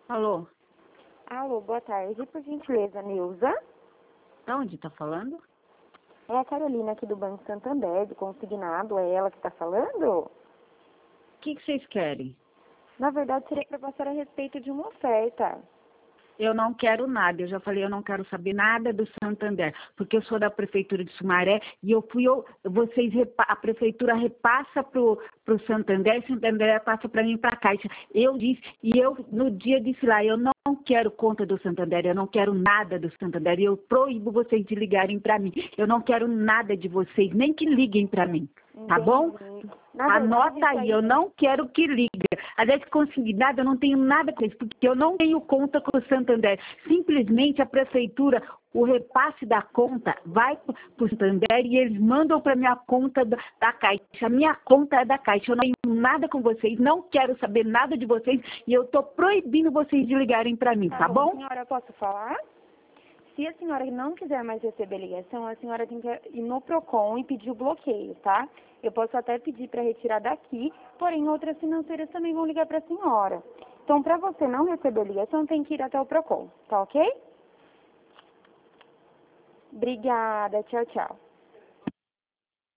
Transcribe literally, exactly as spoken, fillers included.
Alô? Alô, boa tarde. Por gentileza, Neuza? Da onde tá falando? É a Carolina aqui do Banco Santander, do consignado. É ela que tá falando? O que, que vocês querem? Na verdade, seria para passar a respeito de uma oferta. Eu não quero nada, eu já falei, eu não quero saber nada do Santander, porque eu sou da Prefeitura de Sumaré e eu fui, eu, vocês, repa- a Prefeitura repassa pro, pro Santander, o Santander passa para mim para a Caixa. Eu disse, e eu no dia disse lá, eu não quero conta do Santander, eu não quero nada do Santander, e eu proíbo vocês de ligarem para mim. Eu não quero nada de vocês, nem que liguem para mim. Tá bom? Entendi. Na verdade, Anota isso aí, eu não quero que ligue. Aliás, consignado, eu não tenho nada com isso, porque eu não tenho conta com o Santander. Simplesmente a prefeitura, o repasse da conta vai para o Santander e eles mandam para minha conta da, da Caixa. A minha conta é da Caixa, eu não tenho nada com vocês, não quero saber nada de vocês e eu estou proibindo vocês de ligarem para mim, tá, Tá bom, bom? senhora, posso falar? Se a senhora não quiser mais receber ligação, a senhora tem que ir no Procon e pedir o bloqueio, tá? Eu posso até pedir para retirar daqui, porém outras financeiras também vão ligar para a senhora. Então, para você não receber ligação, tem que ir até o Procon, tá ok? Obrigada, tchau, tchau.